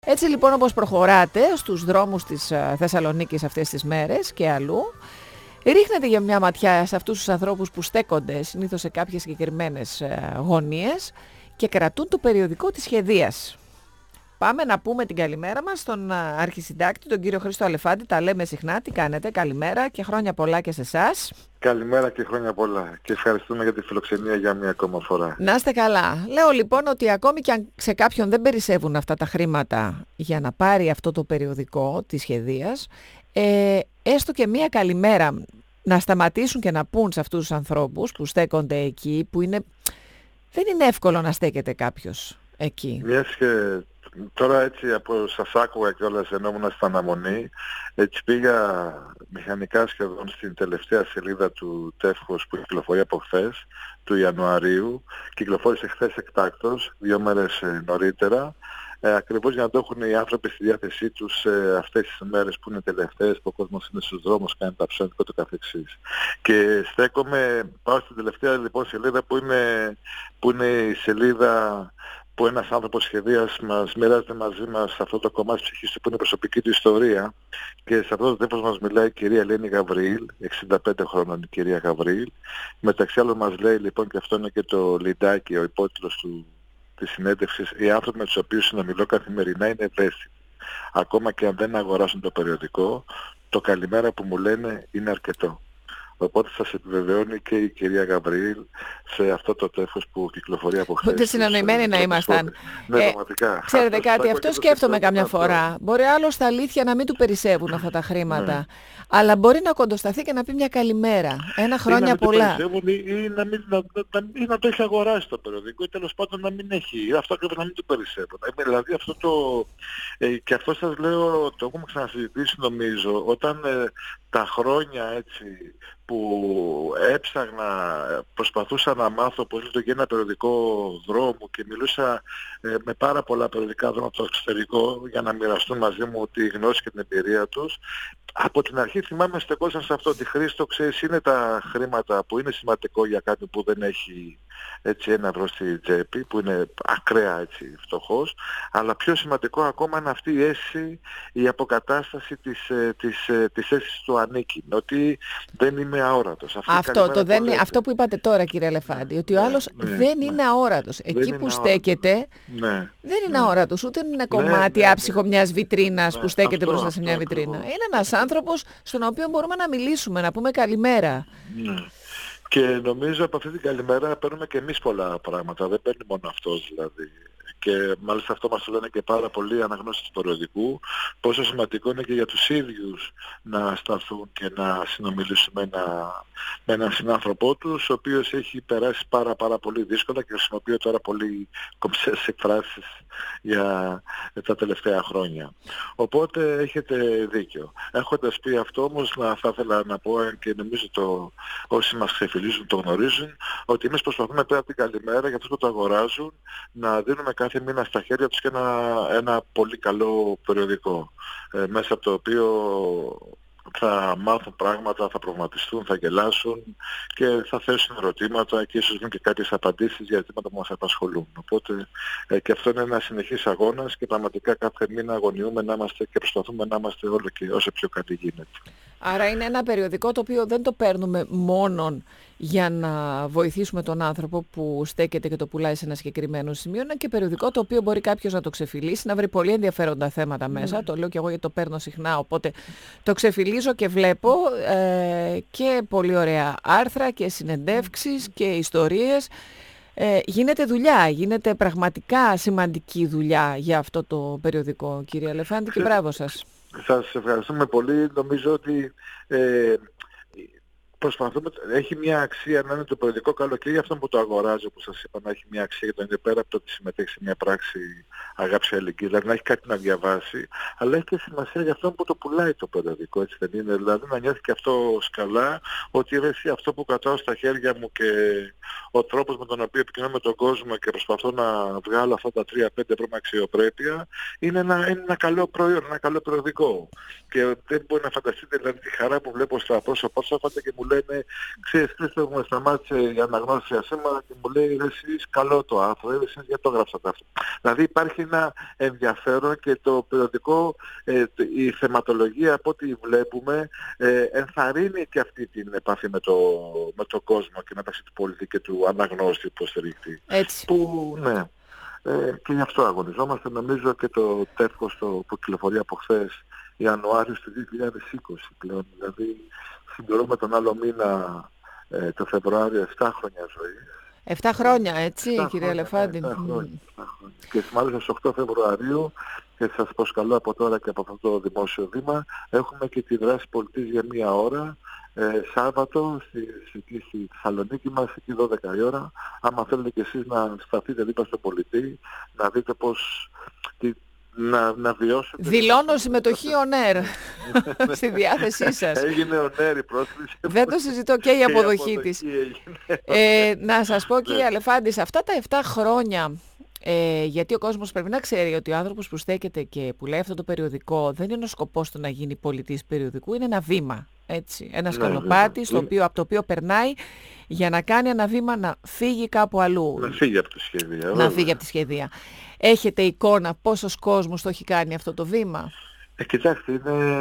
Έτσι λοιπόν, όπως προχωράτε στους δρόμους της Θεσσαλονίκης αυτές τις μέρες και αλλού, ρίχνετε για μια ματιά σε αυτούς τους ανθρώπους που στέκονται συνήθως σε κάποιες συγκεκριμένες γωνίες και κρατούν το περιοδικό της Σχεδίας. Πάμε να πούμε την καλημέρα μας στον αρχισυντάκτη, τον κύριο Χρήστο Αλεφάντη. Τα λέμε συχνά. Τι κάνετε? Καλημέρα και χρόνια πολλά και σε εσάς. Καλημέρα και χρόνια πολλά και ευχαριστούμε για τη φιλοξενία για μια ακόμα φορά. Να είστε καλά. Λέω λοιπόν ότι ακόμη και αν σε κάποιον δεν περισσεύουν αυτά τα χρήματα για να πάρει αυτό το περιοδικό της Σχεδίας, έστω και μια καλημέρα να σταματήσουν και να πούν σε αυτούς τους ανθρώπους που στέκονται εκεί, που δεν είναι εύκολο να στέκεται κάποιος εκεί. Μιας και τώρα έτσι σας άκουγα κιόλας ενώ ήμουν στην αναμονή, έτσι πήγα μηχανικά σχεδόν στην τελευταία σελίδα του τεύχους που κυκλοφορεί από χθες, του Ιανουαρίου, κυκλοφόρησε χθες εκτάκτος, 2 μέρες νωρίτερα, ακριβώς για να το έχουν οι άνθρωποι στη διάθεσή τους αυτές τις μέρες που είναι τελευταίες, που ο κόσμος είναι στους δρόμους, κάνει τα ψώνια και το καθεξής. Και πάω στην τελευταία λοιπόν σελίδα που είναι η σελίδα που ένας άνθρωπος Σχεδίας μας μοιράζεται μαζί μας αυτό το κομμάτι της ψυχής του που είναι η προσωπική του ιστορία, και σε αυτό το τύπος μας μιλάει η κυρία Ελένη Γαβριήλ, 65 χρόνων η κυρία Γαβριήλ. Μεταξύ άλλων μας λέει λοιπόν, και αυτό είναι και το λιντάκι, ο υπότιτλος της συνέντευξης, οι άνθρωποι με τους οποίους συνομιλώ καθημερινά είναι ευαίσθητοι. Ακόμα και αν δεν αγοράσουν το περιοδικό, το καλημέρα που μου λένε είναι αρκετό. Οπότε σας επιβεβαιώνει και η κυρία Γαβριήλ σε αυτό το τεύχος που κυκλοφορεί από χθες. Ούτε συνεννοημένοι να ήμασταν. Ναι, πραγματικά. Ξέρετε κάτι, αυτό σκέφτομαι καμιά φορά. Μπορεί άλλο στα αλήθεια να μην του περισσεύουν αυτά τα χρήματα. Ναι. Αλλά μπορεί να κοντοσταθεί και να πει μια καλημέρα. Ένα χρόνια πολλά. Ή να το έχει αγοράσει το περιοδικό, ή τέλος πάντων να μην έχει. Αυτό ακριβώς, να μην του περισσεύουν. Δηλαδή αυτό και αυτό σας λέω, το έχουμε ξανασυζητήσει νομίζω, όταν τα χρόνια έτσι που προσπαθούσα να μάθω πώς λειτουργεί ένα περιοδικό δρόμο και μιλούσα με πάρα πολλά περιοδικά δρόμο από το εξωτερικό για να μοιραστούν μαζί μου τη γνώση και την εμπειρία τους. Από την αρχή θυμάμαι στεκόσαν σε αυτό ότι Χρήστο, ξέρεις, είναι τα χρήματα που είναι σημαντικό για κάτι που δεν έχει έτσι ένα ευρώ στη τσέπη, που είναι ακραία έτσι φτωχός, αλλά πιο σημαντικό ακόμα είναι αυτή η αίσθηση, η αποκατάσταση της αίσθησης του ανήκει, ότι δεν είμαι αόρατος. Αυτό που είπατε τώρα, κύριε Αλεφάντη, ότι ο άλλος δεν είναι αόρατος. Εκεί που στέκεται δεν είναι αόρατος, ούτε είναι κομμάτι άψυχο μιας βιτρίνας που στέκεται μπροστά σε μια βιτρίνα. Είναι ένας άνθρωπος στον οποίο μπορούμε να μιλήσουμε, να πούμε καλημέρα. Και νομίζω από αυτή την καλημέρα παίρνουμε και εμείς πολλά πράγματα, δεν παίρνει μόνο αυτός δηλαδή. Και μάλιστα αυτό μας το λένε και πάρα πολλοί αναγνώστες του περιοδικού, πόσο σημαντικό είναι και για τους ίδιους να σταθούν και να συνομιλήσουν με έναν συνάνθρωπό τους, ο οποίος έχει περάσει πάρα πολύ δύσκολα και χρησιμοποιεί τώρα πολύ κομψές εκφράσεις για τα τελευταία χρόνια. Οπότε έχετε δίκιο. Έχοντας πει αυτό όμως, θα ήθελα να πω, και νομίζω όσοι μας ξεφυλίζουν το γνωρίζουν, ότι εμείς προσπαθούμε πέρα από την καλημέρα για αυτούς που το αγοράζουν να δίνουμε κάθε μήνα στα χέρια τους και ένα πολύ καλό περιοδικό, μέσα από το οποίο θα μάθουν πράγματα, θα προγραμματιστούν, θα γελάσουν και θα θέσουν ερωτήματα και ίσως βρουν και κάποιες απαντήσεις για ζητήματα που μας απασχολούν. Οπότε και αυτό είναι ένα συνεχής αγώνας και πραγματικά κάθε μήνα αγωνιούμε να είμαστε και προσπαθούμε να είμαστε όλο και όσο πιο καλή γίνεται. Άρα είναι ένα περιοδικό το οποίο δεν το παίρνουμε μόνον για να βοηθήσουμε τον άνθρωπο που στέκεται και το πουλάει σε ένα συγκεκριμένο σημείο. Είναι και περιοδικό το οποίο μπορεί κάποιος να το ξεφυλίσει, να βρει πολύ ενδιαφέροντα θέματα μέσα. Το λέω και εγώ γιατί το παίρνω συχνά, οπότε το ξεφυλίζω και βλέπω και πολύ ωραία άρθρα και συνεντεύξεις και ιστορίες. Γίνεται δουλειά, γίνεται πραγματικά σημαντική δουλειά για αυτό το περιοδικό, κύριε Αλεφάντη, και μπράβο σας. Σας ευχαριστούμε πολύ. Νομίζω ότι προσπαθούμε, έχει μια αξία να είναι το περιοδικό καλό και για αυτόν που το αγοράζει, όπως σας είπα, να έχει μια αξία για τον ίδιο, πέρα από το ότι συμμετέχει σε μια πράξη αγάπης αλληλεγγύης, δηλαδή να έχει κάτι να διαβάσει, αλλά έχει και σημασία για αυτόν που το πουλάει το περιοδικό, έτσι δεν είναι? Δηλαδή να νιώθει και αυτό καλά, ότι εσύ αυτό που κρατάω στα χέρια μου και ο τρόπος με τον οποίο επικοινωνώ με τον κόσμο και προσπαθώ να βγάλω αυτά τα 3-5 ευρώ με αξιοπρέπεια, είναι ένα καλό προϊόν, ένα καλό περιοδικό. Και δεν μπορεί να φανταστείτε δηλαδή τη χαρά που βλέπω στα πρόσωπά σας και μου λένε, ξέρεις Χρήστο, μου σταμάτησε η αναγνώριση σήμερα και μου λέει, εσείς καλό το άρθρο, εσείς γιατί το γράψατε αυτό. Δηλαδή υπάρχει υπάρχει ένα ενδιαφέρον και το περιοδικό, η θεματολογία από ό,τι βλέπουμε ενθαρρύνει και αυτή την επαφή με τον κόσμο και μεταξύ του πολίτη και του αναγνώστη υποστηρικτή. Έτσι. Που, ναι, και γι' αυτό αγωνιζόμαστε. Νομίζω και το τεύχος που κυκλοφορεί από χθες Ιανουάριο του 2020 πλέον, δηλαδή συμπληρώνουμε τον άλλο μήνα το Φεβρουάριο 7 χρόνια ζωής. 7 χρόνια, έτσι, 7 κύριε Αλεφάντη. 7 χρόνια. Και μάλιστα στις 8 Φεβρουαρίου, και σας προσκαλώ από τώρα και από αυτό το δημόσιο βήμα, έχουμε και τη δράση πολιτής για 1 ώρα, Σάββατο, εκεί στη Θεσσαλονίκη μας, εκεί 12 η ώρα. Άμα θέλετε και εσείς να σταθείτε δίπλα στον πολιτή, να δείτε πώς... Να βιώσετε... Δηλώνω συμμετοχή on air στη διάθεσή σας. Έγινε on air η πρόσκληση. Δεν το συζητώ, και η αποδοχή της. Να σας πω, κύριε Αλεφάντη, σε αυτά τα 7 χρόνια, γιατί ο κόσμος πρέπει να ξέρει ότι ο άνθρωπος που στέκεται και που λέει αυτό το περιοδικό δεν είναι ο σκοπός του να γίνει πολιτής περιοδικού, είναι ένα βήμα. Έτσι, ένα σκαλοπάτι από το οποίο περνάει για να κάνει ένα βήμα να φύγει κάπου αλλού. Να φύγει από τη σχεδία. Να φύγει από τη σχεδία. Έχετε εικόνα πόσος κόσμος το έχει κάνει αυτό το βήμα? Κοιτάξτε,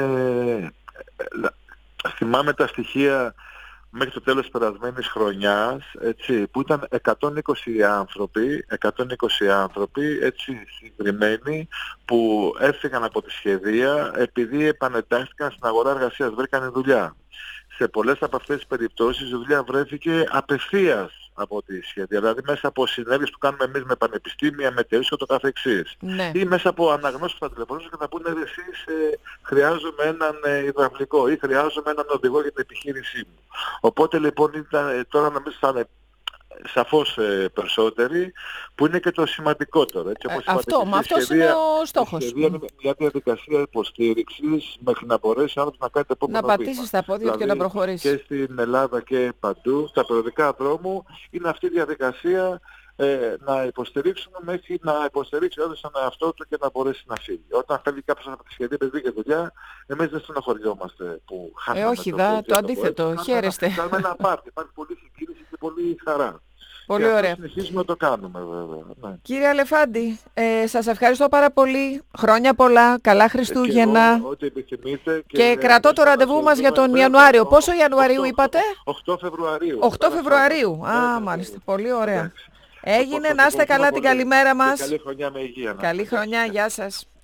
θυμάμαι τα στοιχεία μέχρι το τέλος της περασμένης χρονιάς, έτσι, που ήταν 120 άνθρωποι, έτσι, συγκεκριμένοι, που έφυγαν από τη σχεδία επειδή επανεντάχθηκαν στην αγορά εργασίας, βρήκαν δουλειά. Σε πολλές από αυτές τις περιπτώσεις η δουλειά βρέθηκε απευθείας από τη σχεδία, δηλαδή μέσα από συνέργειες που κάνουμε εμείς με πανεπιστήμια, με εταιρείες και το καθεξής. Ναι. Ή μέσα από αναγνώσεις που θα τηλεφωνήσουν και θα πούνε εσείς χρειάζομαι έναν υδραυλικό ή χρειάζομαι έναν οδηγό για την επιχείρησή μου. Οπότε λοιπόν τώρα νομίζω θα είναι σαφώς περισσότεροι, που είναι και το σημαντικότερο. Έτσι, αυτός είναι ο στόχος. Η σχεδία είναι μια διαδικασία υποστήριξης μέχρι να μπορέσει ο άνθρωπος να κάνει το επόμενο βήμα. Να πατήσει στα πόδια δηλαδή, και να προχωρήσει. Και στην Ελλάδα και παντού, στα περιοδικά δρόμου, είναι αυτή η διαδικασία να υποστηρίξουμε μέχρι να υποστηρίξει όντως τον εαυτό του και να μπορέσει να φύγει. Όταν φεύγει κάποιος από τη σχεδία παιδί και δουλειά, εμείς δεν στενοχωριόμαστε που χάνουμε. Όχι, το αντίθετο, χαίρεστε. Κάνουμε ένα πάρτι, υπάρχει πολλή συγκίνηση και πολλή χαρά. Πολύ και ωραία. Συνεχίζουμε να το κάνουμε βέβαια. Ναι. Κύριε Αλεφάντη, σας ευχαριστώ πάρα πολύ. Χρόνια πολλά, καλά Χριστούγεννα. Και ό,τι επιθυμείτε. Και κρατώ το ραντεβού μας για τον Ιανουάριο. Πόσο Ιανουαρίου είπατε? 8 Φεβρουαρίου. 8 Φεβρουαρίου. μάλιστα. Πολύ ωραία. Έγινε, να είστε καλά, την καλημέρα μας. Καλή χρονιά με υγεία. Καλή χρονιά, γεια σας.